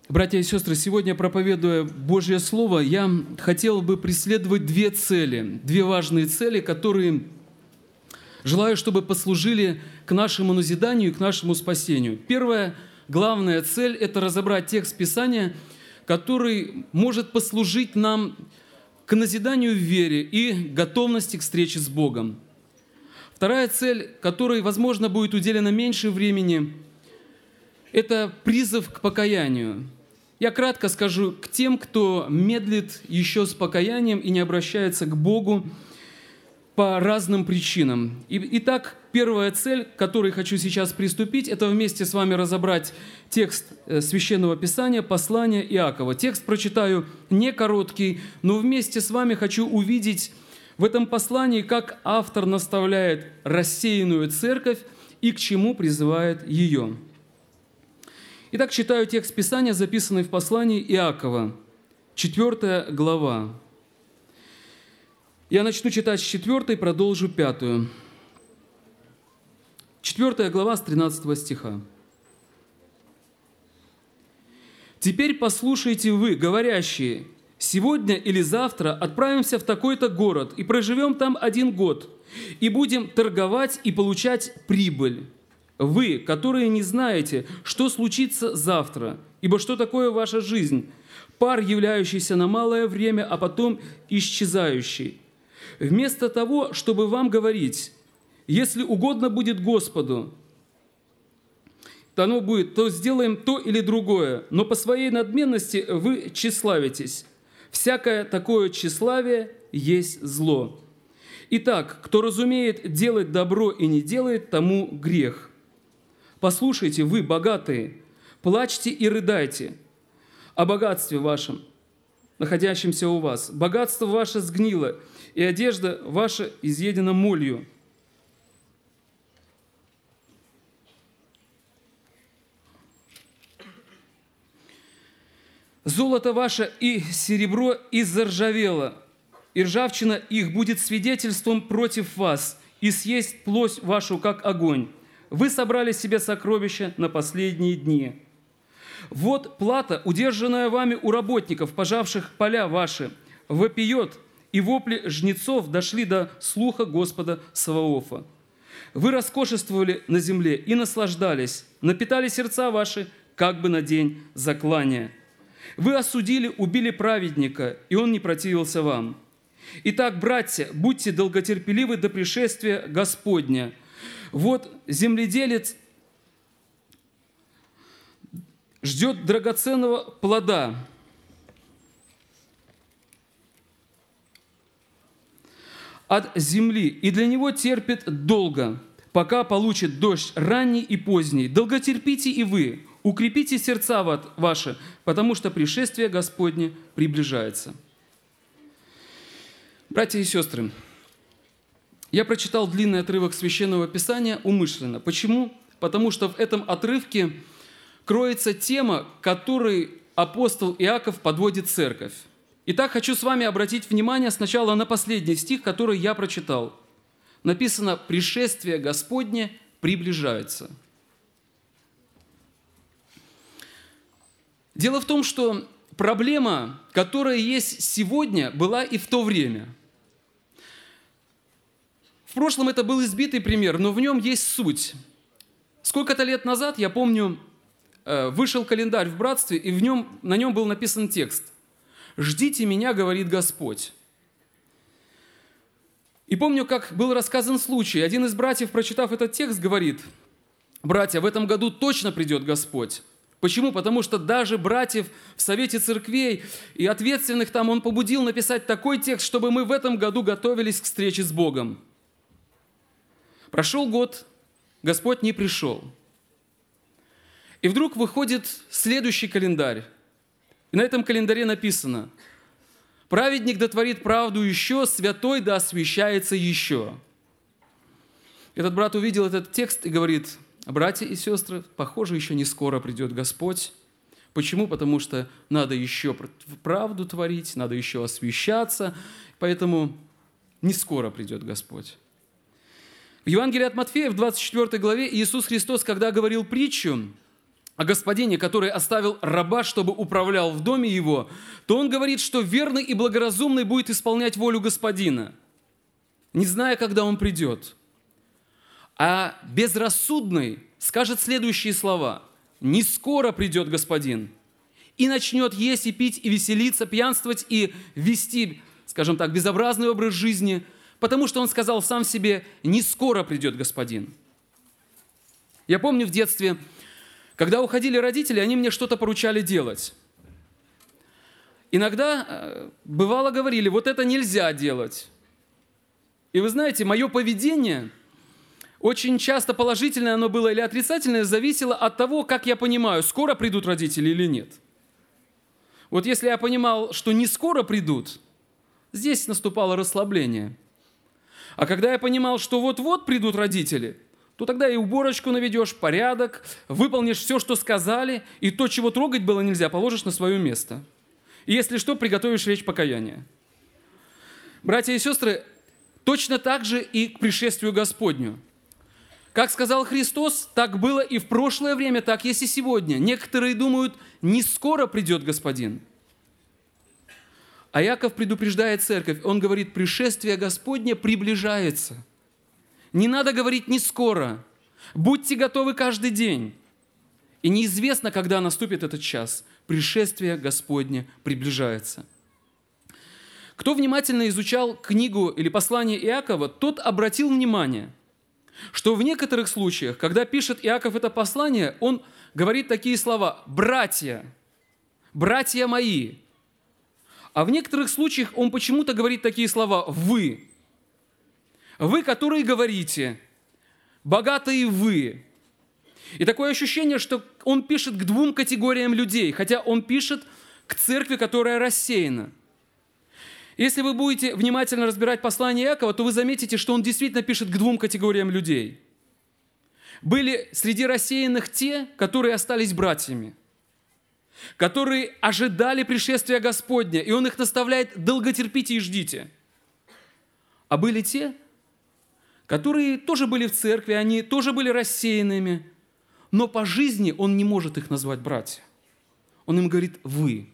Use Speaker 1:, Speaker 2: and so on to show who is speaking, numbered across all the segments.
Speaker 1: Братья и сестры, сегодня, проповедуя Божье Слово, я хотел бы преследовать две цели, две важные цели, которые желаю, чтобы послужили к нашему назиданию и к нашему спасению. Первая, главная цель – это разобрать текст Писания, который может послужить нам к назиданию в вере и готовности к встрече с Богом. Вторая цель, которой, возможно, будет уделено меньше времени, это призыв к покаянию. Я кратко скажу к тем, кто медлит еще с покаянием и не обращается к Богу по разным причинам. Итак, первая цель, к которой хочу сейчас приступить, это вместе с вами разобрать текст Священного Писания, послания Иакова. Текст прочитаю не короткий, но вместе с вами хочу увидеть в этом послании, как автор наставляет рассеянную церковь и к чему призывает ее. Итак, читаю текст Писания, записанный в послании Иакова, 4 глава. Я начну читать с 4 и продолжу 5. 4 глава с 13 стиха. «Теперь послушайте вы, говорящие, сегодня или завтра отправимся в такой-то город и проживем там 1 год, и будем торговать и получать прибыль. Вы, которые не знаете, что случится завтра, ибо что такое ваша жизнь? Пар, являющийся на малое время, а потом исчезающий. Вместо того, чтобы вам говорить, если угодно будет Господу, то сделаем то или другое, но по своей надменности вы тщеславитесь. Всякое такое тщеславие есть зло. Итак, кто разумеет делать добро и не делает, тому грех. Послушайте, вы, богатые, плачьте и рыдайте о богатстве вашем, находящемся у вас. Богатство ваше сгнило, и одежда ваша изъедена молью. Золото ваше и серебро изржавело, и ржавчина их будет свидетельством против вас, и съесть плоть вашу, как огонь. Вы собрали себе сокровища на последние дни. Вот плата, удержанная вами у работников, пожавших поля ваши, вопиет, и вопли жнецов дошли до слуха Господа Саваофа. Вы роскошествовали на земле и наслаждались, напитали сердца ваши, как бы на день заклания. Вы осудили, убили праведника, и он не противился вам. Итак, братья, будьте долготерпеливы до пришествия Господня. Вот земледелец ждет драгоценного плода. От земли, и для него терпит долго, пока получит дождь ранний и поздний. Долготерпите и вы, укрепите сердца ваши, потому что пришествие Господне приближается». Братья и сестры, я прочитал длинный отрывок Священного Писания умышленно. Почему? Потому что в этом отрывке кроется тема, которой апостол Иаков подводит церковь. Итак, хочу с вами обратить внимание сначала на последний стих, который я прочитал. Написано: «Пришествие Господне приближается». Дело в том, что проблема, которая есть сегодня, была и в то время. В прошлом это был избитый пример, но в нем есть суть. Сколько-то лет назад, я помню, вышел календарь в братстве, и на нем был написан текст: «Ждите меня, говорит Господь». И помню, как был рассказан случай. Один из братьев, прочитав этот текст, говорит: «Братья, в этом году точно придет Господь». Почему? Потому что даже братьев в Совете Церквей и ответственных там он побудил написать такой текст, чтобы мы в этом году готовились к встрече с Богом. Прошел год, Господь не пришел. И вдруг выходит следующий календарь. И на этом календаре написано: «Праведник дотворит правду еще, святой да освящается еще». Этот брат увидел этот текст и говорит: «Братья и сестры, похоже, еще не скоро придет Господь». Почему? Потому что надо еще правду творить, надо еще освящаться, поэтому не скоро придет Господь. В Евангелии от Матфея, в 24 главе, Иисус Христос, когда говорил притчу, о господине, который оставил раба, чтобы управлял в доме его, то он говорит, что верный и благоразумный будет исполнять волю господина, не зная, когда он придет. А безрассудный скажет следующие слова: «Не скоро придет господин», и начнет есть и пить, и веселиться, пьянствовать, и вести, скажем так, безобразный образ жизни, потому что он сказал сам себе: «Не скоро придет господин». Я помню в детстве, когда уходили родители, они мне что-то поручали делать. Иногда, бывало, говорили: «Вот это нельзя делать». И вы знаете, мое поведение, очень часто положительное оно было или отрицательное, зависело от того, как я понимаю, скоро придут родители или нет. Вот если я понимал, что не скоро придут, здесь наступало расслабление. А когда я понимал, что вот-вот придут родители, то тогда и уборочку наведешь, порядок, выполнишь все, что сказали, и то, чего трогать было нельзя, положишь на свое место. И если что, приготовишь речь покаяния. Братья и сестры, точно так же и к пришествию Господню. Как сказал Христос, так было и в прошлое время, так есть и сегодня. Некоторые думают, не скоро придет Господин. А Иаков предупреждает церковь, он говорит, пришествие Господне приближается. Не надо говорить «не скоро». Будьте готовы каждый день. И неизвестно, когда наступит этот час. Пришествие Господне приближается. Кто внимательно изучал книгу или послание Иакова, тот обратил внимание, что в некоторых случаях, когда пишет Иаков это послание, он говорит такие слова: «братья, братья мои». А в некоторых случаях он почему-то говорит такие слова: «вы». Вы, которые говорите, богатые вы. И такое ощущение, что он пишет к двум категориям людей, хотя он пишет к церкви, которая рассеяна. Если вы будете внимательно разбирать послание Иакова, то вы заметите, что он действительно пишет к двум категориям людей. Были среди рассеянных те, которые остались братьями, которые ожидали пришествия Господня, и он их наставляет: долготерпите и ждите. А были те, которые тоже были в церкви, они тоже были рассеянными, но по жизни он не может их назвать братья. Он им говорит «вы».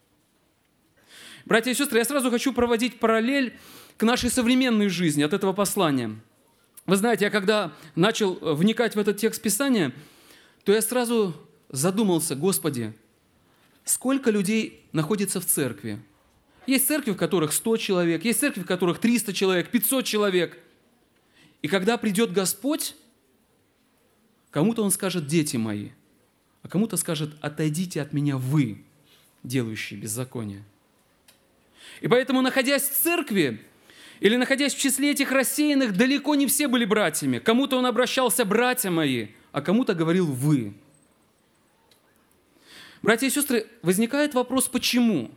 Speaker 1: Братья и сестры, я сразу хочу проводить параллель к нашей современной жизни от этого послания. Вы знаете, я когда начал вникать в этот текст Писания, то я сразу задумался: Господи, сколько людей находится в церкви? Есть церкви, в которых 100 человек, есть церкви, в которых 300 человек, 500 человек. И когда придет Господь, кому-то Он скажет: дети мои, а кому-то скажет: отойдите от меня вы, делающие беззаконие. И поэтому, находясь в церкви или находясь в числе этих рассеянных, далеко не все были братьями. Кому-то он обращался: братья мои, а кому-то говорил: вы. Братья и сестры, возникает вопрос, почему?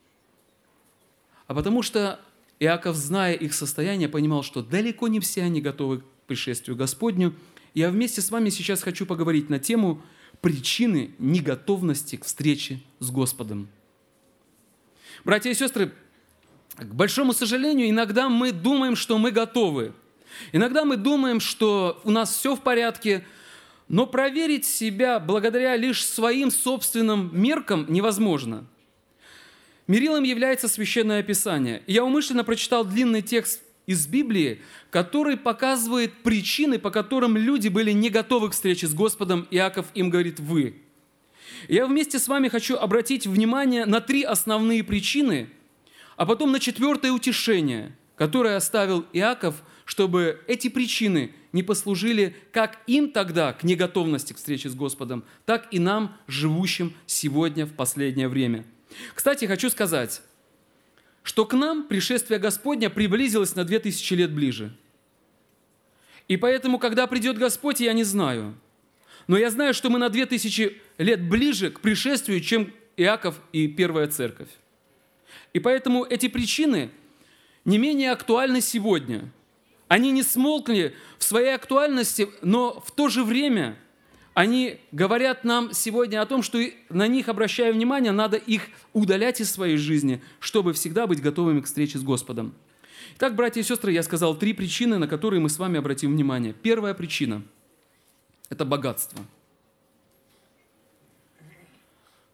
Speaker 1: А потому что Иаков, зная их состояние, понимал, что далеко не все они готовы к пришествию Господню. Я вместе с вами сейчас хочу поговорить на тему причины неготовности к встрече с Господом. Братья и сестры, к большому сожалению, иногда мы думаем, что мы готовы. Иногда мы думаем, что у нас все в порядке, но проверить себя благодаря лишь своим собственным меркам невозможно. Мерилом является Священное Писание. Я умышленно прочитал длинный текст из Библии, который показывает причины, по которым люди были не готовы к встрече с Господом. Иаков им говорит: вы. Я вместе с вами хочу обратить внимание на 3 основные причины, а потом на 4-е утешение, которое оставил Иаков, чтобы эти причины не послужили как им тогда к неготовности к встрече с Господом, так и нам, живущим сегодня в последнее время. Кстати, хочу сказать, что к нам пришествие Господня приблизилось на 2000 лет ближе. И поэтому, когда придет Господь, я не знаю. Но я знаю, что мы на 2000 лет ближе к пришествию, чем Иаков и Первая Церковь. И поэтому эти причины не менее актуальны сегодня. Они не смолкли в своей актуальности, но в то же время они говорят нам сегодня о том, что на них, обращая внимание, надо их удалять из своей жизни, чтобы всегда быть готовыми к встрече с Господом. Итак, братья и сестры, я сказал 3 причины, на которые мы с вами обратим внимание. Первая причина – это богатство.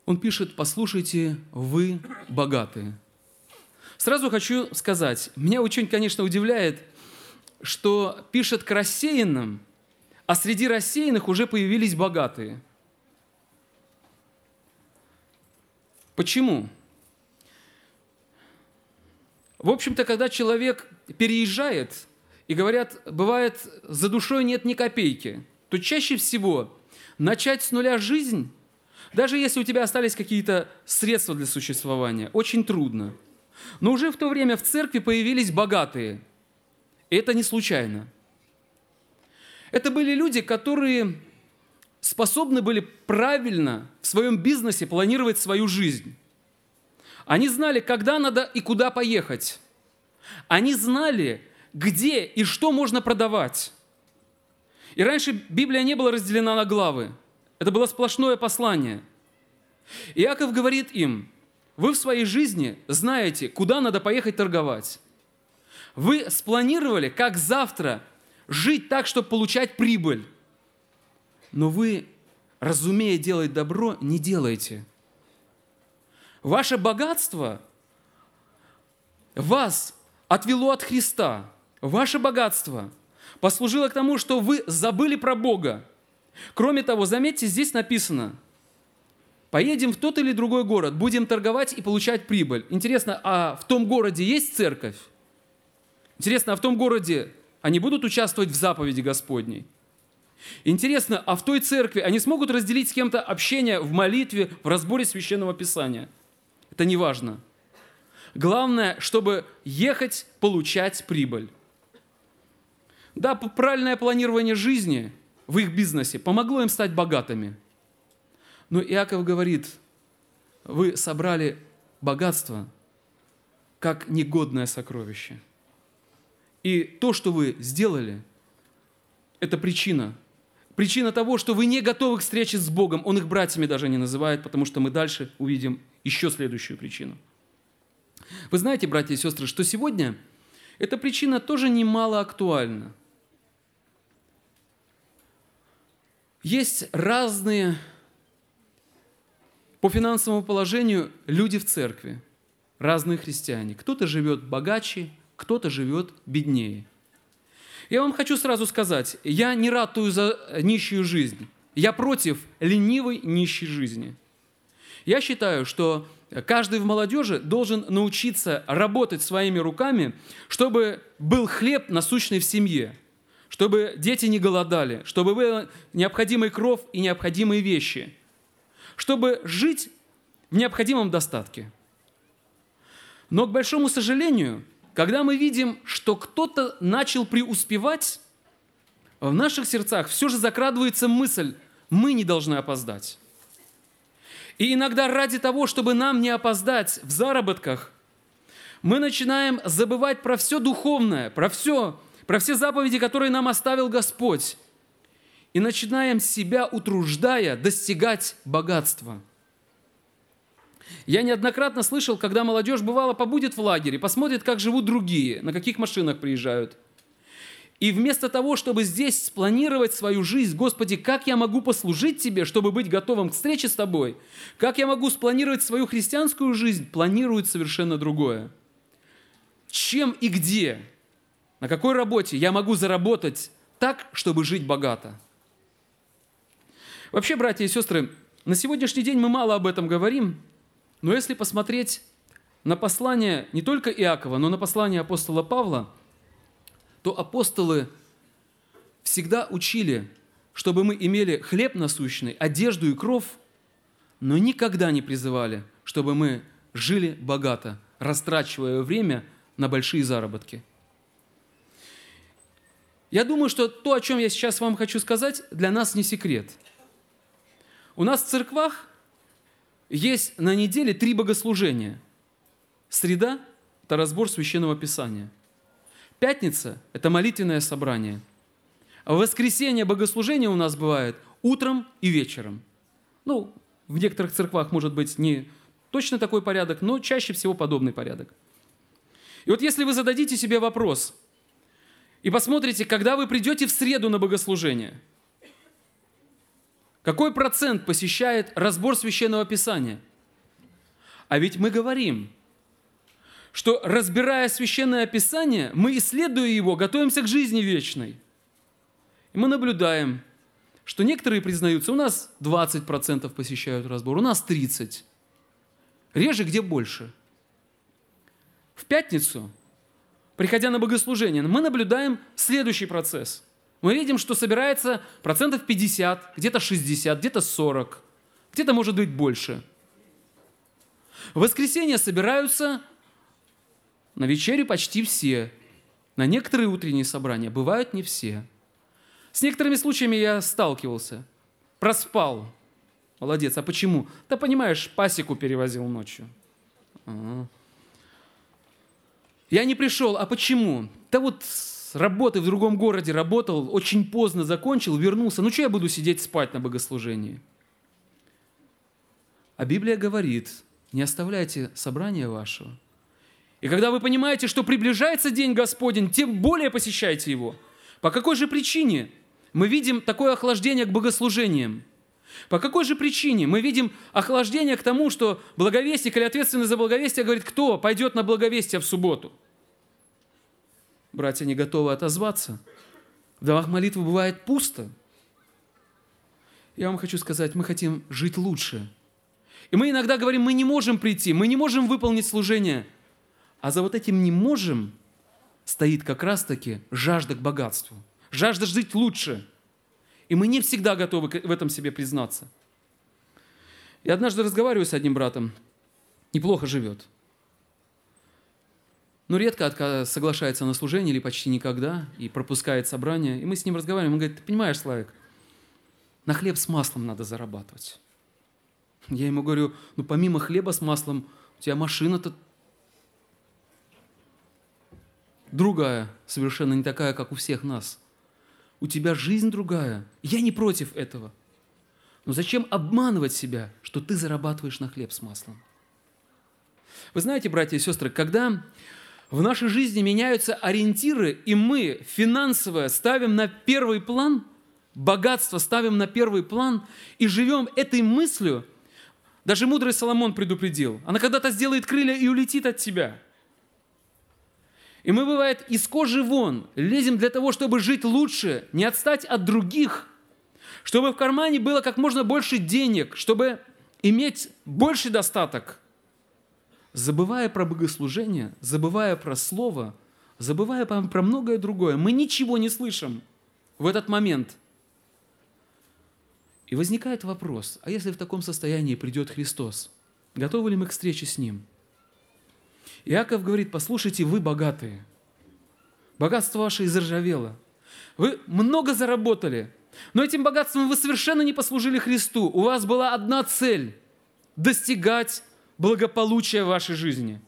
Speaker 1: Он пишет: «Послушайте, вы богатые». Сразу хочу сказать, меня очень, конечно, удивляет, что пишет к рассеянным, а среди рассеянных уже появились богатые. Почему? В общем-то, когда человек переезжает, и говорят, бывает, за душой нет ни копейки, то чаще всего начать с нуля жизнь, даже если у тебя остались какие-то средства для существования, очень трудно. Но уже в то время в церкви появились богатые. И это не случайно. Это были люди, которые способны были правильно в своем бизнесе планировать свою жизнь. Они знали, когда надо и куда поехать. Они знали, где и что можно продавать. И раньше Библия не была разделена на главы. Это было сплошное послание. Иаков говорит им: вы в своей жизни знаете, куда надо поехать торговать. Вы спланировали, как завтра жить так, чтобы получать прибыль. Но вы, разумея делать добро, не делаете. Ваше богатство вас отвело от Христа. Ваше богатство послужило к тому, что вы забыли про Бога. Кроме того, заметьте, здесь написано: поедем в тот или другой город, будем торговать и получать прибыль. Интересно, а в том городе есть церковь? Интересно, а в том городе они будут участвовать в заповеди Господней? Интересно, а в той церкви они смогут разделить с кем-то общение в молитве, в разборе Священного Писания? Это не важно. Главное, чтобы ехать, получать прибыль. Да, правильное планирование жизни в их бизнесе помогло им стать богатыми. Но Иаков говорит: вы собрали богатство как негодное сокровище. И то, что вы сделали, это причина. Причина того, что вы не готовы к встрече с Богом. Он их братьями даже не называет, потому что мы дальше увидим еще следующую причину. Вы знаете, братья и сестры, что сегодня эта причина тоже немало актуальна. Есть разные по финансовому положению люди в церкви, разные христиане. Кто-то живет богаче, кто-то живет беднее. Я вам хочу сразу сказать, я не ратую за нищую жизнь. Я против ленивой нищей жизни. Я считаю, что каждый в молодежи должен научиться работать своими руками, чтобы был хлеб насущный в семье, чтобы дети не голодали, чтобы был необходимый кров и необходимые вещи, чтобы жить в необходимом достатке. Но, к большому сожалению, когда мы видим, что кто-то начал преуспевать, в наших сердцах все же закрадывается мысль: мы не должны опоздать. И иногда ради того, чтобы нам не опоздать в заработках, мы начинаем забывать про все духовное, про все заповеди, которые нам оставил Господь, и начинаем себя, утруждая, достигать богатства. Я неоднократно слышал, когда молодежь, бывало, побудет в лагере, посмотрит, как живут другие, на каких машинах приезжают. И вместо того, чтобы здесь спланировать свою жизнь: Господи, как я могу послужить Тебе, чтобы быть готовым к встрече с Тобой? Как я могу спланировать свою христианскую жизнь? Планируют совершенно другое. Чем и где, на какой работе я могу заработать так, чтобы жить богато? Вообще, братья и сестры, на сегодняшний день мы мало об этом говорим, но если посмотреть на послание не только Иакова, но на послание апостола Павла, то апостолы всегда учили, чтобы мы имели хлеб насущный, одежду и кров, но никогда не призывали, чтобы мы жили богато, растрачивая время на большие заработки. Я думаю, что то, о чем я сейчас вам хочу сказать, для нас не секрет. У нас в церквах есть на неделе 3 богослужения. Среда – это разбор Священного Писания. Пятница – это молитвенное собрание. А в воскресенье богослужение у нас бывает утром и вечером. В некоторых церквах может быть не точно такой порядок, но чаще всего подобный порядок. И вот если вы зададите себе вопрос и посмотрите, когда вы придете в среду на богослужение, Какой процент посещает разбор Священного Писания? А ведь мы говорим, что, разбирая Священное Писание, мы, исследуя его, готовимся к жизни вечной. И мы наблюдаем, что некоторые признаются, у нас 20% посещают разбор, у нас 30%. Реже, где больше. В пятницу, приходя на богослужение, мы наблюдаем следующий процесс. Мы видим, что собирается 50%, где-то 60%, где-то 40%, где-то, может быть, больше. В воскресенье собираются на вечерю почти все. На некоторые утренние собрания бывают не все. С некоторыми случаями я сталкивался. Проспал. Молодец. А почему? Да понимаешь, пасеку перевозил ночью. Я не пришел. А почему? Да вот с работы в другом городе работал, очень поздно закончил, вернулся. Ну что я буду сидеть спать на богослужении? А Библия говорит, не оставляйте собрания вашего. И когда вы понимаете, что приближается День Господень, тем более посещайте его. По какой же причине мы видим такое охлаждение к богослужениям? По какой же причине мы видим охлаждение к тому, что благовестник или ответственный за благовестие говорит, кто пойдет на благовестие в субботу? Братья не готовы отозваться. В домах молитвы бывает пусто. Я вам хочу сказать, мы хотим жить лучше. И мы иногда говорим, мы не можем прийти, мы не можем выполнить служение. А за вот этим «не можем» стоит как раз-таки жажда к богатству, жажда жить лучше. И мы не всегда готовы в этом себе признаться. Я однажды разговариваю с одним братом, неплохо живет, но редко соглашается на служение или почти никогда, и пропускает собрания. И мы с ним разговариваем, он говорит, ты понимаешь, Славик, на хлеб с маслом надо зарабатывать. Я ему говорю, ну помимо хлеба с маслом, у тебя машина-то другая, совершенно не такая, как у всех нас. У тебя жизнь другая. Я не против этого. Но зачем обманывать себя, что ты зарабатываешь на хлеб с маслом? Вы знаете, братья и сестры, когда в нашей жизни меняются ориентиры, и мы финансовое ставим на первый план, богатство ставим на первый план, и живем этой мыслью, даже мудрый Соломон предупредил, она когда-то сделает крылья и улетит от тебя. И мы, бывает, из кожи вон лезем для того, чтобы жить лучше, не отстать от других, чтобы в кармане было как можно больше денег, чтобы иметь больший достаток, забывая про богослужение, забывая про слово, забывая про многое другое. Мы ничего не слышим в этот момент. И возникает вопрос, а если в таком состоянии придет Христос, готовы ли мы к встрече с Ним? Иаков говорит, послушайте, вы богатые, богатство ваше изржавело, вы много заработали, но этим богатством вы совершенно не послужили Христу. У вас была одна цель – достигать благополучия в вашей жизни.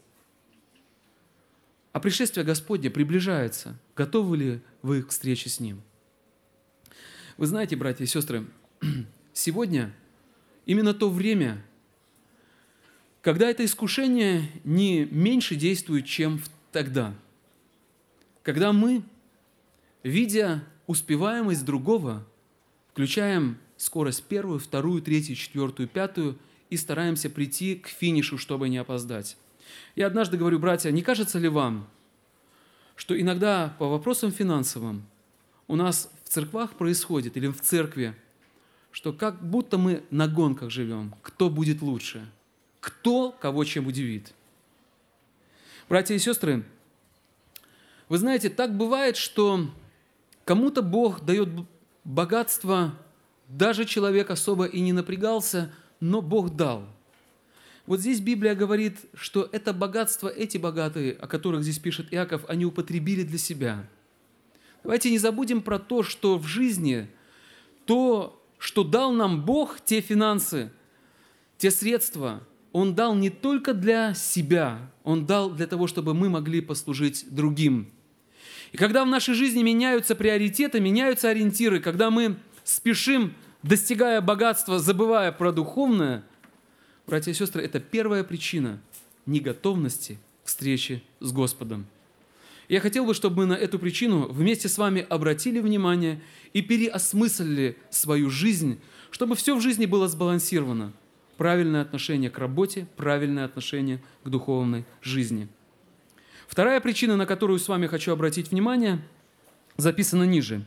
Speaker 1: А пришествие Господне приближается. Готовы ли вы к встрече с Ним? Вы знаете, братья и сестры, сегодня именно то время, когда это искушение не меньше действует, чем тогда. Когда мы, видя успеваемость другого, включаем скорость 1, 2, 3, 4, 5 и стараемся прийти к финишу, чтобы не опоздать. Я однажды говорю, братья, не кажется ли вам, что иногда по вопросам финансовым у нас в церквах происходит, или в церкви, что как будто мы на гонках живем, кто будет лучше, кто кого чем удивит. Братья и сестры, вы знаете, так бывает, что кому-то Бог дает богатство, даже человек особо и не напрягался, но Бог дал. Вот здесь Библия говорит, что это богатство, эти богатые, о которых здесь пишет Иаков, они употребили для себя. Давайте не забудем про то, что в жизни, то, что дал нам Бог, те финансы, те средства, Он дал не только для себя, Он дал для того, чтобы мы могли послужить другим. И когда в нашей жизни меняются приоритеты, меняются ориентиры, когда мы спешим, достигая богатства, забывая про духовное, братья и сестры, это первая причина неготовности к встрече с Господом. Я хотел бы, чтобы мы на эту причину вместе с вами обратили внимание и переосмыслили свою жизнь, чтобы все в жизни было сбалансировано. Правильное отношение к работе, правильное отношение к духовной жизни. Вторая причина, на которую с вами хочу обратить внимание, записана ниже.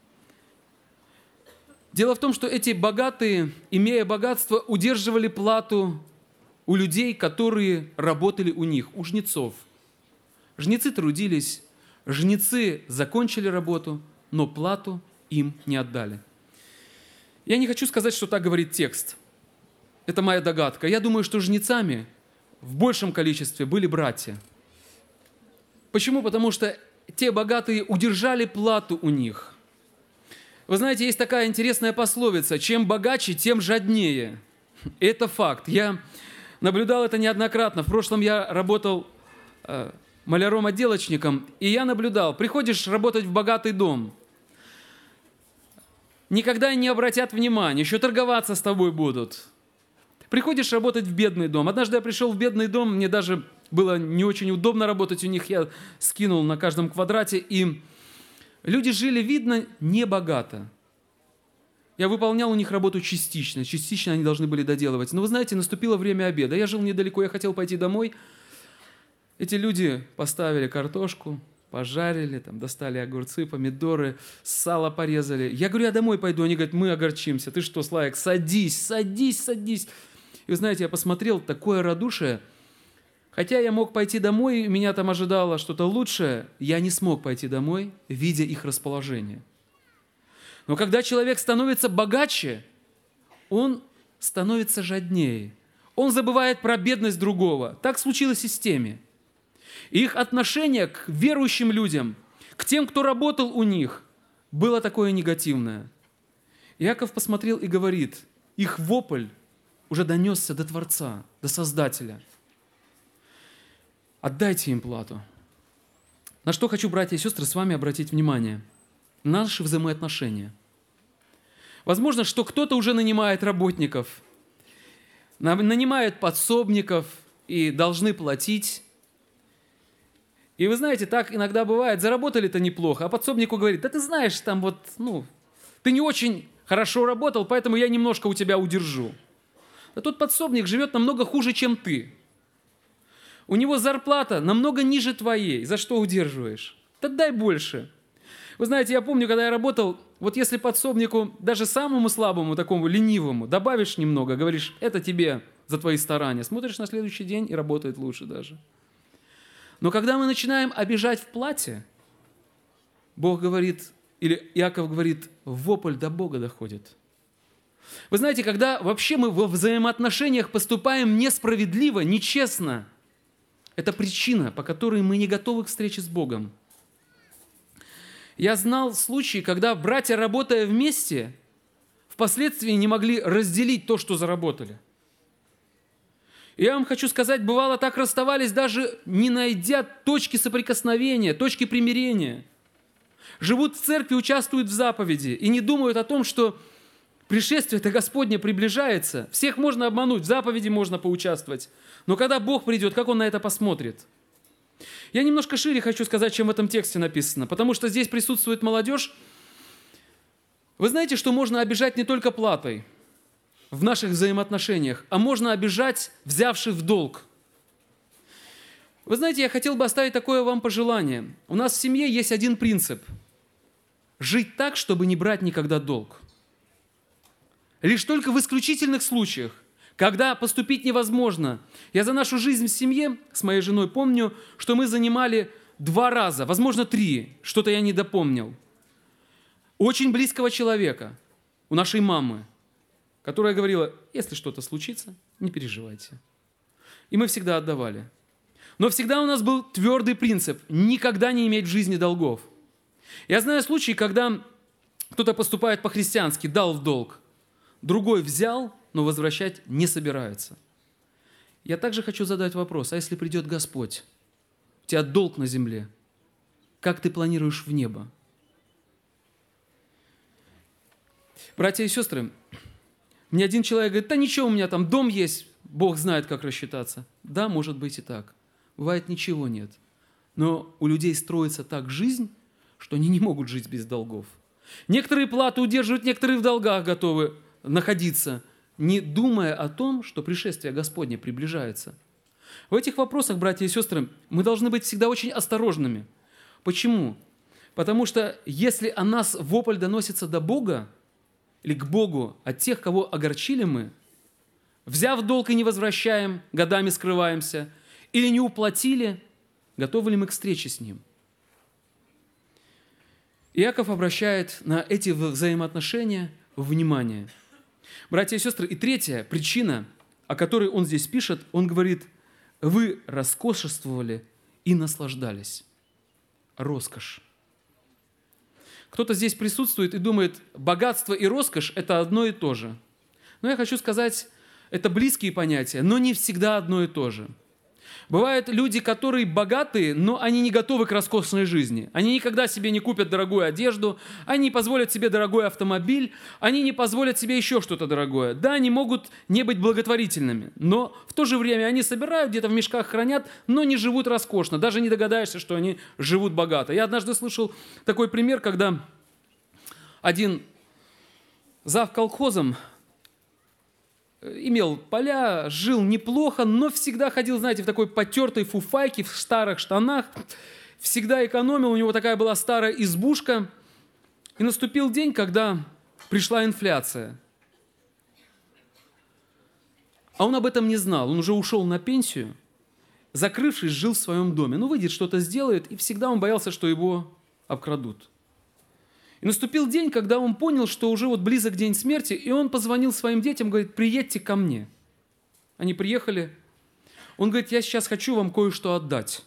Speaker 1: Дело в том, что эти богатые, имея богатство, удерживали плату у людей, которые работали у них, у жнецов. Жнецы трудились, жнецы закончили работу, но плату им не отдали. Я не хочу сказать, что так говорит текст. Это моя догадка. Я думаю, что жнецами в большем количестве были братья. Почему? Потому что те богатые удержали плату у них. Вы знаете, есть такая интересная пословица: чем богаче, тем жаднее. Это факт. Я наблюдал это неоднократно. В прошлом я работал маляром-отделочником, и я наблюдал, приходишь работать в богатый дом, никогда не обратят внимания, еще торговаться с тобой будут. Приходишь работать в бедный дом. Однажды я пришел в бедный дом, мне даже было не очень удобно работать у них, я скинул на каждом квадрате, и люди жили, видно, не богато. Я выполнял у них работу частично они должны были доделывать. Но вы знаете, наступило время обеда, я жил недалеко, я хотел пойти домой. Эти люди поставили картошку, пожарили, там, достали огурцы, помидоры, сало порезали. Я говорю, я домой пойду. Они говорят, мы огорчимся. Ты что, Славик, садись. И вы знаете, я посмотрел, такое радушие. Хотя я мог пойти домой, меня там ожидало что-то лучшее, я не смог пойти домой, видя их расположение. Но когда человек становится богаче, он становится жаднее. Он забывает про бедность другого. Так случилось и с теми. Их отношение к верующим людям, к тем, кто работал у них, было такое негативное. Иаков посмотрел и говорит, их вопль уже донесся до Творца, до Создателя. Отдайте им плату. На что хочу, братья и сестры, с вами обратить внимание? На наши взаимоотношения. Возможно, что кто-то уже нанимает работников, нанимает подсобников и должны платить. И вы знаете, так иногда бывает, заработали-то неплохо, а подсобнику говорит, да ты знаешь, там вот, ты не очень хорошо работал, поэтому я немножко у тебя удержу. А тот подсобник живет намного хуже, чем ты. У него зарплата намного ниже твоей. За что удерживаешь? Да дай больше. Вы знаете, я помню, когда я работал, вот если подсобнику, даже самому слабому, такому ленивому, добавишь немного, говоришь, это тебе за твои старания, смотришь на следующий день и работает лучше даже. Но когда мы начинаем обижать в плате, Бог говорит, или Иаков говорит, вопль до Бога доходит. Вы знаете, когда вообще мы во взаимоотношениях поступаем несправедливо, нечестно, это причина, по которой мы не готовы к встрече с Богом. Я знал случаи, когда братья, работая вместе, впоследствии не могли разделить то, что заработали. И я вам хочу сказать, бывало так расставались, даже не найдя точки соприкосновения, точки примирения. Живут в церкви, участвуют в заповеди и не думают о том, что пришествие-то Господне приближается. Всех можно обмануть, в заповеди можно поучаствовать. Но когда Бог придет, как Он на это посмотрит? Я немножко шире хочу сказать, чем в этом тексте написано, потому что здесь присутствует молодежь. Вы знаете, что можно обижать не только платой в наших взаимоотношениях, а можно обижать, взявших в долг. Вы знаете, я хотел бы оставить такое вам пожелание. У нас в семье есть один принцип – жить так, чтобы не брать никогда долг. Лишь только в исключительных случаях, когда поступить невозможно. Я за нашу жизнь в семье с моей женой помню, что мы занимали 2 раза, возможно 3, что-то я недопомнил. Очень близкого человека, у нашей мамы, которая говорила, если что-то случится, не переживайте. И мы всегда отдавали. Но всегда у нас был твердый принцип – никогда не иметь в жизни долгов. Я знаю случаи, когда кто-то поступает по-христиански, дал в долг, другой взял, но возвращать не собирается. Я также хочу задать вопрос, а если придет Господь, у тебя долг на земле, как ты планируешь в небо? Братья и сестры, мне один человек говорит, да ничего, у меня там дом есть, Бог знает, как рассчитаться. Да, может быть и так. Бывает, ничего нет. Но у людей строится так жизнь, что они не могут жить без долгов. Некоторые платы удерживают, некоторые в долгах готовы находиться, не думая о том, что пришествие Господне приближается. В этих вопросах, братья и сестры, мы должны быть всегда очень осторожными. Почему? Потому что если о нас вопль доносится до Бога, или к Богу от тех, кого огорчили мы, взяв долг и не возвращаем, годами скрываемся, или не уплатили, готовы ли мы к встрече с Ним? Иаков обращает на эти взаимоотношения внимание. Братья и сестры, и третья причина, о которой он здесь пишет, он говорит: вы роскошествовали и наслаждались. Роскошь. Кто-то здесь присутствует и думает, богатство и роскошь – это одно и то же. Но я хочу сказать, это близкие понятия, но не всегда одно и то же. Бывают люди, которые богатые, но они не готовы к роскошной жизни. Они никогда себе не купят дорогую одежду, они не позволят себе дорогой автомобиль, они не позволят себе еще что-то дорогое. Да, они могут не быть благотворительными, но в то же время они собирают, где-то в мешках хранят, но не живут роскошно. Даже не догадаешься, что они живут богато. Я однажды слышал такой пример, когда один зав. Колхозом имел поля, жил неплохо, но всегда ходил, знаете, в такой потертой фуфайке, в старых штанах, всегда экономил, у него такая была старая избушка. И наступил день, когда пришла инфляция. А он об этом не знал, он уже ушел на пенсию, закрывшись, жил в своем доме. Ну, выйдет, что-то сделает, и всегда он боялся, что его обкрадут. И наступил день, когда он понял, что уже вот близок день смерти, и он позвонил своим детям, говорит: приедьте ко мне. Они приехали. Он говорит: я сейчас хочу вам кое-что отдать.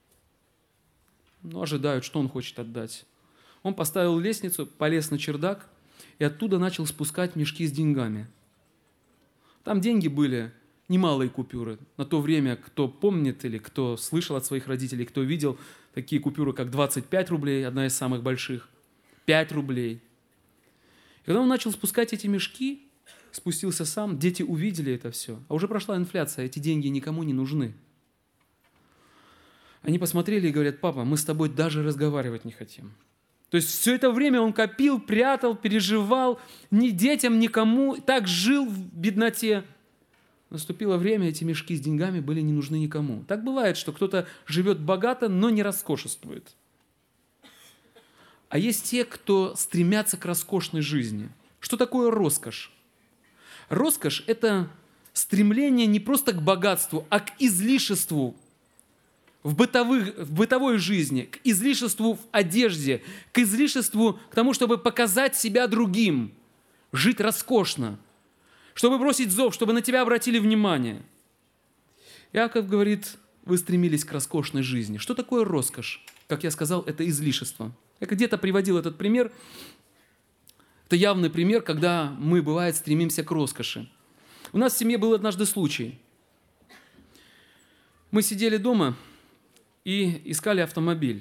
Speaker 1: Ну, ожидают, что он хочет отдать. Он поставил лестницу, полез на чердак и оттуда начал спускать мешки с деньгами. Там деньги были немалые купюры. На то время, кто помнит или кто слышал от своих родителей, кто видел такие купюры, как 25 рублей, одна из самых больших, 5 рублей. И когда он начал спускать эти мешки, спустился сам, дети увидели это все. А уже прошла инфляция, эти деньги никому не нужны. Они посмотрели и говорят: папа, мы с тобой даже разговаривать не хотим. То есть все это время он копил, прятал, переживал, ни детям, никому, так жил в бедноте. Наступило время, эти мешки с деньгами были не нужны никому. Так бывает, что кто-то живет богато, но не роскошествует. А есть те, кто стремятся к роскошной жизни. Что такое роскошь? Роскошь – это стремление не просто к богатству, а к излишеству в бытовой жизни, к излишеству в одежде, к излишеству к тому, чтобы показать себя другим, жить роскошно, чтобы бросить зов, чтобы на тебя обратили внимание. Иаков говорит: вы стремились к роскошной жизни. Что такое роскошь? Как я сказал, это излишество. Я где-то приводил этот пример. Это явный пример, когда мы, бывает, стремимся к роскоши. У нас в семье был однажды случай. Мы сидели дома и искали автомобиль.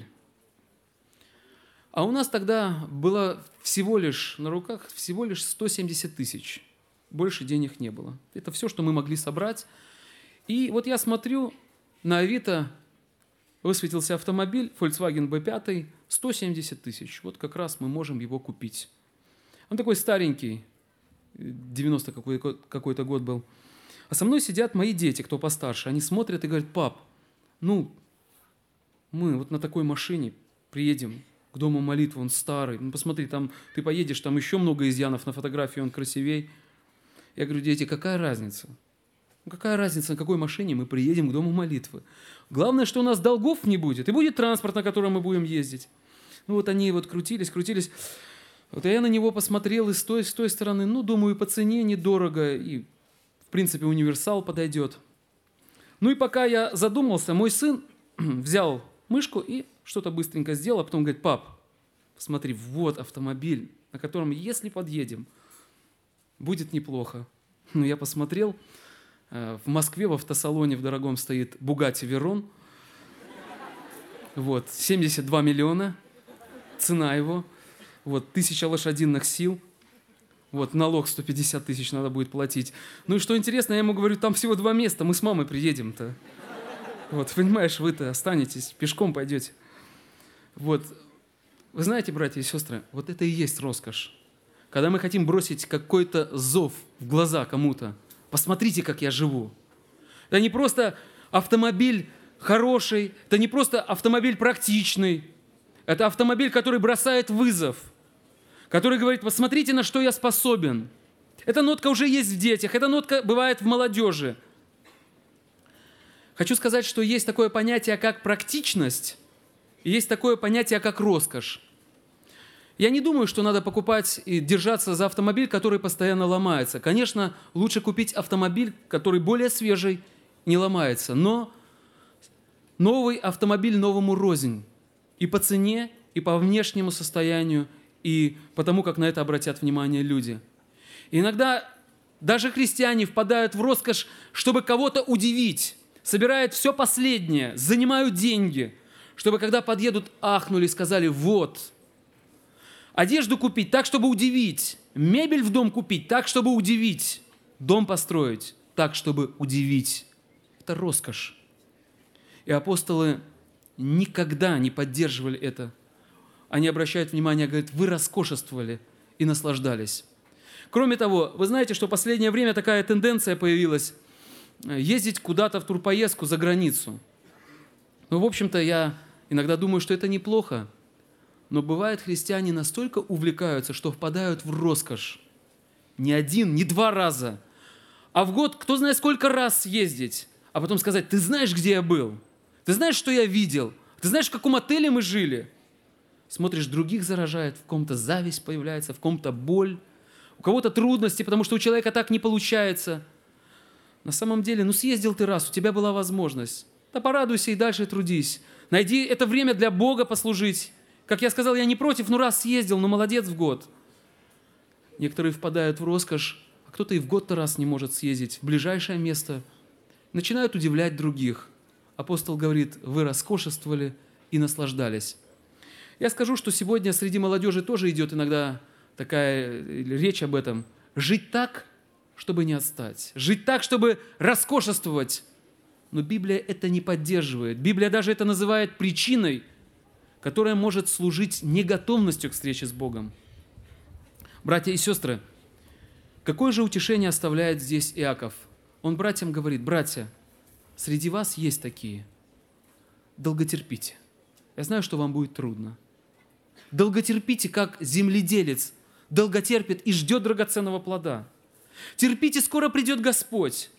Speaker 1: А у нас тогда было всего лишь на руках 170 тысяч. Больше денег не было. Это все, что мы могли собрать. И вот я смотрю, на Авито высветился автомобиль Volkswagen B5, 170 тысяч. Вот как раз мы можем его купить. Он такой старенький, 90 какой-то год был. А со мной сидят мои дети, кто постарше. Они смотрят и говорят: пап, мы вот на такой машине приедем к дому молитвы, он старый. Ну, посмотри, там ты поедешь, там еще много изъянов, на фотографии он красивей. Я говорю: дети, какая разница? Какая разница, на какой машине мы приедем к дому молитвы? Главное, что у нас долгов не будет, и будет транспорт, на котором мы будем ездить. Ну вот они вот крутились. Вот я на него посмотрел и с той стороны, думаю, по цене недорого, и в принципе универсал подойдет. Ну и пока я задумался, мой сын взял мышку и что-то быстренько сделал, а потом говорит: пап, посмотри, вот автомобиль, на котором, если подъедем, будет неплохо. Ну я посмотрел. В Москве в автосалоне в дорогом стоит Bugatti Veyron. Вот, 72 миллиона, цена его. Вот, 1000 лошадиных сил. Вот, налог 150 тысяч надо будет платить. Ну и что интересно, я ему говорю: там всего 2 места, мы с мамой приедем-то. Вот, понимаешь, вы-то останетесь, пешком пойдете. Вот, вы знаете, братья и сестры, вот это и есть роскошь. Когда мы хотим бросить какой-то зов в глаза кому-то, посмотрите, как я живу. Это не просто автомобиль хороший, это не просто автомобиль практичный, это автомобиль, который бросает вызов, который говорит, посмотрите, на что я способен. Эта нотка уже есть в детях, эта нотка бывает в молодежи. Хочу сказать, что есть такое понятие, как практичность, и есть такое понятие, как роскошь. Я не думаю, что надо покупать и держаться за автомобиль, который постоянно ломается. Конечно, лучше купить автомобиль, который более свежий, не ломается. Но новый автомобиль новому рознь. И по цене, и по внешнему состоянию, и потому, как на это обратят внимание люди. И иногда даже христиане впадают в роскошь, чтобы кого-то удивить. Собирают все последнее, занимают деньги, чтобы когда подъедут, ахнули и сказали, вот. Одежду купить так, чтобы удивить. Мебель в дом купить так, чтобы удивить. Дом построить так, чтобы удивить. Это роскошь. И апостолы никогда не поддерживали это. Они обращают внимание, говорят, вы роскошествовали и наслаждались. Кроме того, вы знаете, что в последнее время такая тенденция появилась ездить куда-то в турпоездку за границу. Ну, в общем-то, я иногда думаю, что это неплохо. Но бывает, христиане настолько увлекаются, что впадают в роскошь. Не один, не два раза. А в год, кто знает, сколько раз съездить. А потом сказать, ты знаешь, где я был? Ты знаешь, что я видел? Ты знаешь, в каком отеле мы жили? Смотришь, других заражает, в ком-то зависть появляется, в ком-то боль, у кого-то трудности, потому что у человека так не получается. На самом деле, съездил ты раз, у тебя была возможность. Да порадуйся и дальше трудись. Найди это время для Бога послужить. Как я сказал, я не против, раз съездил, молодец в год. Некоторые впадают в роскошь, а кто-то и в год-то раз не может съездить в ближайшее место. Начинают удивлять других. Апостол говорит, вы роскошествовали и наслаждались. Я скажу, что сегодня среди молодежи тоже идет иногда такая речь об этом. Жить так, чтобы не отстать. Жить так, чтобы роскошествовать. Но Библия это не поддерживает. Библия даже это называет причиной, которая может служить неготовностью к встрече с Богом. Братья и сестры, какое же утешение оставляет здесь Иаков? Он братьям говорит, братья, среди вас есть такие. Долготерпите. Я знаю, что вам будет трудно. Долготерпите, как земледелец долготерпит и ждет драгоценного плода. Терпите, скоро придет Господь.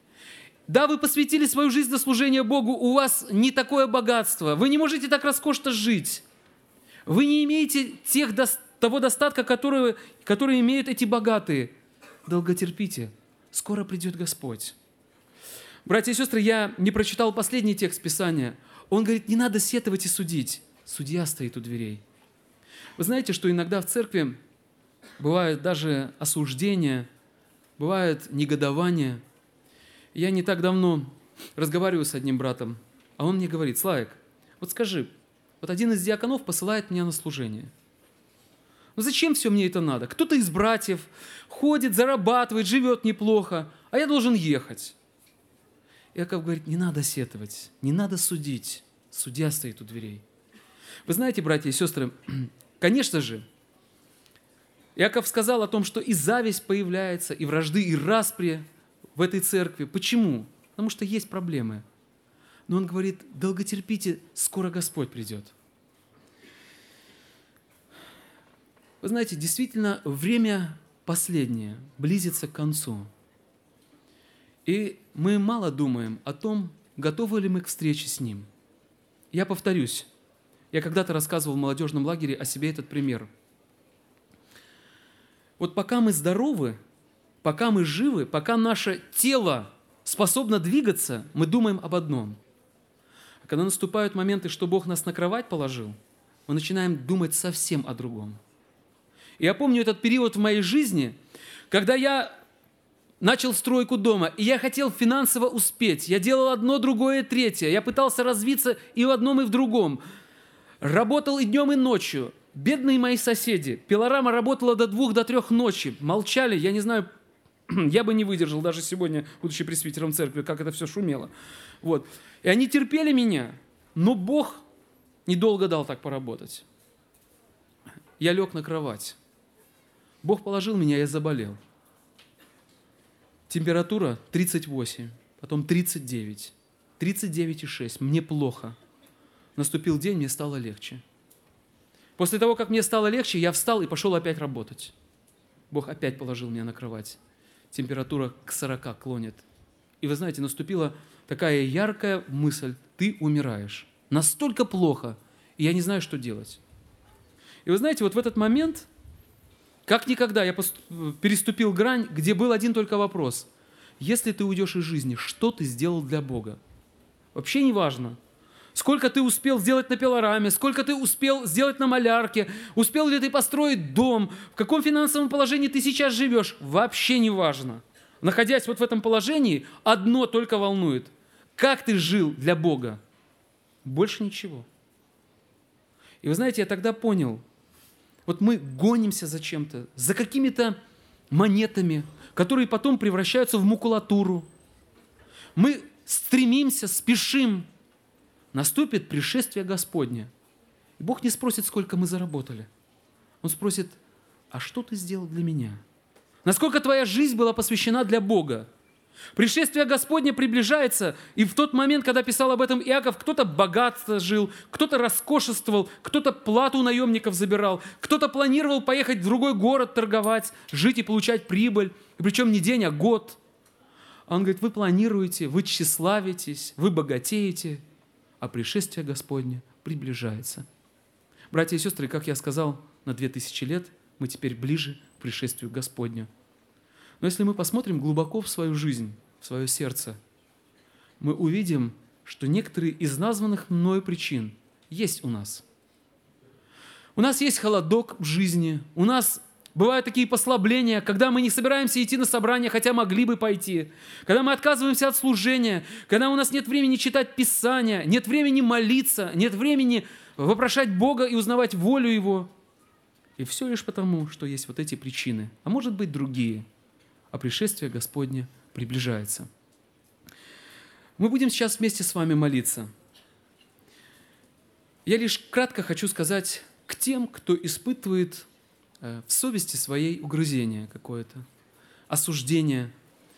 Speaker 1: Да, вы посвятили свою жизнь на служение Богу, у вас не такое богатство, вы не можете так роскошно жить. Вы не имеете того достатка, который имеют эти богатые. Долготерпите, скоро придет Господь. Братья и сестры, я не прочитал последний текст Писания. Он говорит, не надо сетовать и судить. Судья стоит у дверей. Вы знаете, что иногда в церкви бывает даже осуждение, бывает негодование. Я не так давно разговариваю с одним братом, а он мне говорит, Славик, вот скажи, вот один из диаконов посылает меня на служение. Зачем все мне это надо? Кто-то из братьев ходит, зарабатывает, живет неплохо, а я должен ехать. Иаков говорит, не надо сетовать, не надо судить. Судья стоит у дверей. Вы знаете, братья и сестры, конечно же, Иаков сказал о том, что и зависть появляется, и вражды, и распри в этой церкви. Почему? Потому что есть проблемы. Но он говорит, долготерпите, скоро Господь придет. Вы знаете, действительно, время последнее, близится к концу. И мы мало думаем о том, готовы ли мы к встрече с Ним. Я повторюсь, я когда-то рассказывал в молодежном лагере о себе этот пример. Вот пока мы здоровы, пока мы живы, пока наше тело способно двигаться, мы думаем об одном. А когда наступают моменты, что Бог нас на кровать положил, мы начинаем думать совсем о другом. И я помню этот период в моей жизни, когда я начал стройку дома, и я хотел финансово успеть. Я делал одно, другое, третье. Я пытался развиться и в одном, и в другом. Работал и днем, и ночью. Бедные мои соседи. Пилорама работала до 2, до 3 ночи. Молчали, я не знаю, Я бы не выдержал даже сегодня, будучи пресвитером церкви, как это все шумело. Вот. И они терпели меня, но Бог недолго дал так поработать. Я лег на кровать. Бог положил меня, я заболел. Температура 38, потом 39, 39,6. Мне плохо. Наступил день, мне стало легче. После того, как мне стало легче, я встал и пошел опять работать. Бог опять положил меня на кровать. Температура к 40 клонит. И вы знаете, наступила такая яркая мысль. Ты умираешь. Настолько плохо, и я не знаю, что делать. И вы знаете, вот в этот момент, как никогда, я переступил грань, где был один только вопрос. Если ты уйдешь из жизни, что ты сделал для Бога? Вообще не важно. Сколько ты успел сделать на пилораме, сколько ты успел сделать на малярке, успел ли ты построить дом, в каком финансовом положении ты сейчас живешь, вообще не важно. Находясь вот в этом положении, одно только волнует. Как ты жил для Бога? Больше ничего. И вы знаете, я тогда понял, вот мы гонимся за чем-то, за какими-то монетами, которые потом превращаются в макулатуру. Мы стремимся, спешим. Наступит пришествие Господне. И Бог не спросит, сколько мы заработали. Он спросит, а что ты сделал для меня? Насколько твоя жизнь была посвящена для Бога? Пришествие Господне приближается, и в тот момент, когда писал об этом Иаков, кто-то богатство жил, кто-то роскошествовал, кто-то плату у наемников забирал, кто-то планировал поехать в другой город торговать, жить и получать прибыль, и причем не день, а год. А он говорит, вы планируете, вы тщеславитесь, вы богатеете, а пришествие Господне приближается. Братья и сестры, как я сказал, на 2000 лет мы теперь ближе к пришествию Господню. Но если мы посмотрим глубоко в свою жизнь, в свое сердце, мы увидим, что некоторые из названных мною причин есть у нас. У нас есть холодок в жизни, у нас бывают такие послабления, когда мы не собираемся идти на собрание, хотя могли бы пойти, когда мы отказываемся от служения, когда у нас нет времени читать Писание, нет времени молиться, нет времени вопрошать Бога и узнавать волю Его. И все лишь потому, что есть вот эти причины, а может быть другие, а пришествие Господне приближается. Мы будем сейчас вместе с вами молиться. Я лишь кратко хочу сказать к тем, кто испытывает в совести своей угрызение какое-то, осуждение.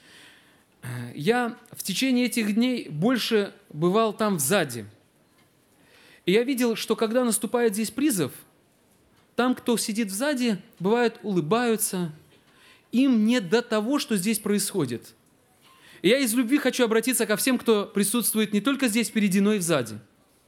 Speaker 1: Я в течение этих дней больше бывал там сзади. И я видел, что когда наступает здесь призыв, там, кто сидит сзади, бывает, улыбаются. Им не до того, что здесь происходит. И я из любви хочу обратиться ко всем, кто присутствует не только здесь впереди, но и сзади.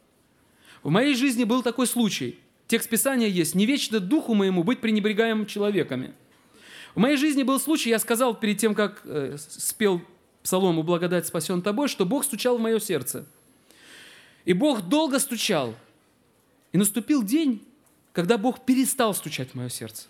Speaker 1: В моей жизни был такой случай. Текст Писания есть: «Не вечно духу моему быть пренебрегаемым человеками». В моей жизни был случай, я сказал перед тем, как спел псалом «У благодать спасен тобой», что Бог стучал в мое сердце. И Бог долго стучал. И наступил день, когда Бог перестал стучать в мое сердце.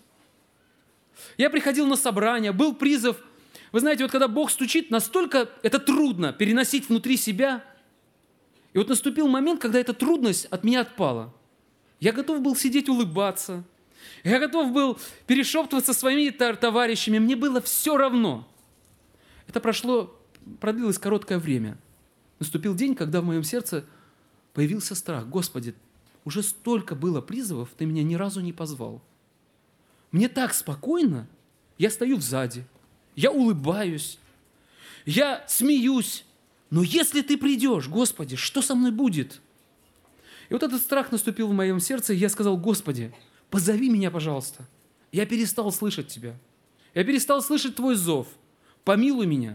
Speaker 1: Я приходил на собрание, был призыв. Вы знаете, вот когда Бог стучит, настолько это трудно переносить внутри себя. И вот наступил момент, когда эта трудность от меня отпала. Я готов был сидеть, улыбаться. Я готов был перешептываться со своими товарищами. Мне было все равно. Это продлилось короткое время. Наступил день, когда в моем сердце появился страх. Господи, уже столько было призывов, ты меня ни разу не позвал. Мне так спокойно, я стою сзади, я улыбаюсь, я смеюсь. Но если ты придешь, Господи, что со мной будет? И вот этот страх наступил в моем сердце, и я сказал: Господи, позови меня, пожалуйста. Я перестал слышать Тебя. Я перестал слышать Твой зов. Помилуй меня.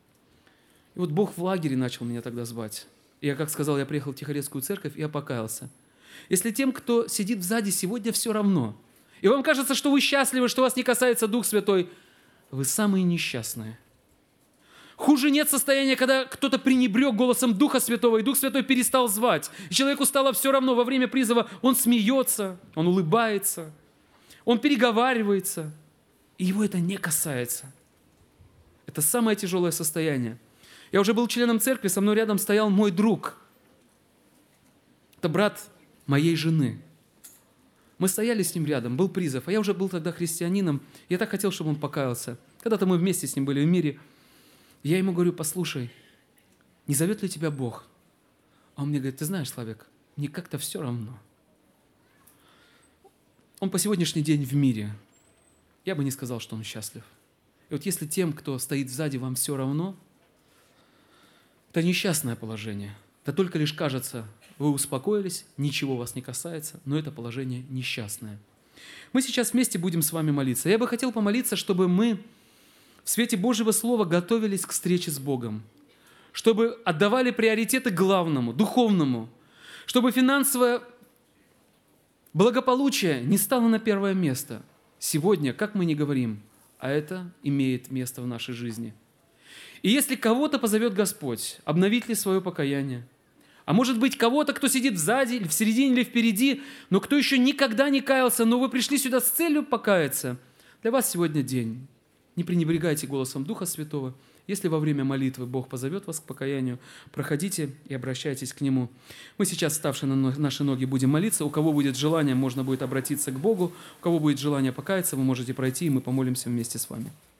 Speaker 1: И вот Бог в лагере начал меня тогда звать. И я, как сказал, я приехал в Тихорецкую церковь, и я покаялся. Если тем, кто сидит сзади, сегодня все равно, и вам кажется, что вы счастливы, что вас не касается Дух Святой, вы самые несчастные. Хуже нет состояния, когда кто-то пренебрег голосом Духа Святого, и Дух Святой перестал звать. И человеку стало все равно. Во время призыва он смеется, он улыбается, он переговаривается, и его это не касается. Это самое тяжелое состояние. Я уже был членом церкви, со мной рядом стоял мой друг. Это брат моей жены. Мы стояли с ним рядом, был призыв, а я уже был тогда христианином, я так хотел, чтобы он покаялся. Когда-то мы вместе с ним были в мире. Я ему говорю: послушай, не зовет ли тебя Бог? А он мне говорит: ты знаешь, Славик, мне как-то все равно. Он по сегодняшний день в мире. Я бы не сказал, что он счастлив. И вот если тем, кто стоит сзади, вам все равно, это несчастное положение. Да только лишь кажется, вы успокоились, ничего вас не касается, но это положение несчастное. Мы сейчас вместе будем с вами молиться. Я бы хотел помолиться, чтобы мы в свете Божьего Слова готовились к встрече с Богом, чтобы отдавали приоритеты главному, духовному, чтобы финансовое благополучие не стало на первое место. Сегодня, как мы ни говорим, а это имеет место в нашей жизни. И если кого-то позовет Господь, обновить ли свое покаяние, а может быть кого-то, кто сидит сзади, или в середине, или впереди, но кто еще никогда не каялся, но вы пришли сюда с целью покаяться, для вас сегодня день. Не пренебрегайте голосом Духа Святого. Если во время молитвы Бог позовет вас к покаянию, проходите и обращайтесь к Нему. Мы сейчас, вставшие на наши ноги, будем молиться. У кого будет желание, можно будет обратиться к Богу. У кого будет желание покаяться, вы можете пройти, и мы помолимся вместе с вами.